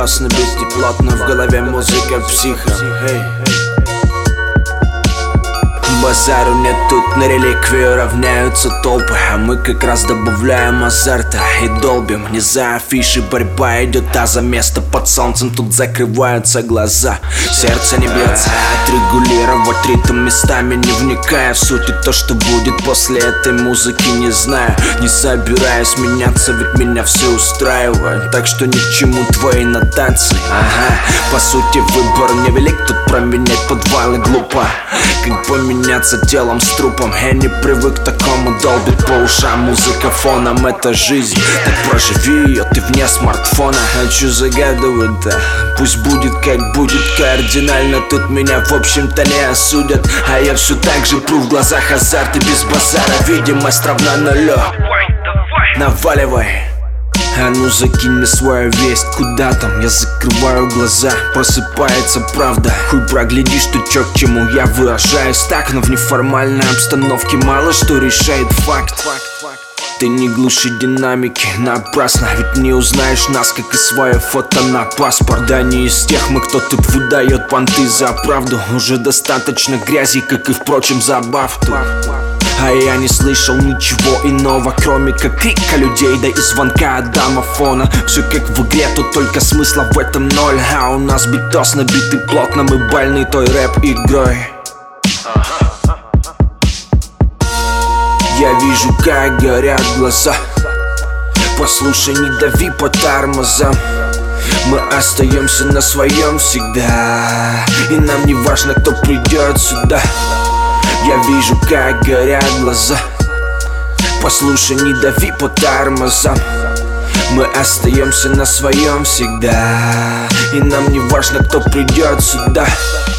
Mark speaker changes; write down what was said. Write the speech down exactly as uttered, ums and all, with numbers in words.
Speaker 1: безбитосно, бестеплотно. В голове музыка психо. Базару нет, тут на реликвию равняются толпы, а мы как раз добавляем азарта и долбим. Не за афиши борьба идет, а за место под солнцем тут закрываются глаза. Сердце не бьется, отрегулировать ритм местами, не вникая в суть и то, что будет после этой музыки, не знаю. Не собираюсь меняться, ведь меня все устраивает, так что ни к чему твои нотации. Ага, по сути выбор невелик, тут променять подвалы глупо. Как поменяться телом с трупом, я не привык к такому, долбит по ушам музыка фоном, это жизнь. Так проживи ее ты вне смартфона. Хочу загадывать, да, пусть будет как будет, кардинально тут меня в общем-то не осудят. А я все так же пру в глазах азарт и без базара, видимость равна нулю. Наваливай. А ну закинь мне свою весть, куда там? Я закрываю глаза, просыпается правда. Хуй проглядишь, ты чё к чему, я выражаюсь так. Но в неформальной обстановке мало что решает факт. Ты не глуши динамики напрасно, ведь не узнаешь нас, как и свое фото на паспорт. Да не из тех мы, кто тут выдает понты за правду. Уже достаточно грязи, как и впрочем забав тут. А я не слышал ничего иного, кроме как крика людей, да и звонка от домофона. Все как в игре, тут только смысла в этом ноль. А у нас битос набитый плотно, мы больны той рэп-игрой. Я вижу, как горят глаза. Послушай, не дави по тормозам. Мы остаемся на своем всегда, и нам не важно, кто придет сюда. Я вижу, как горят глаза. Послушай, не дави по тормозам. Мы остаемся на своем всегда, и нам не важно, кто придет сюда.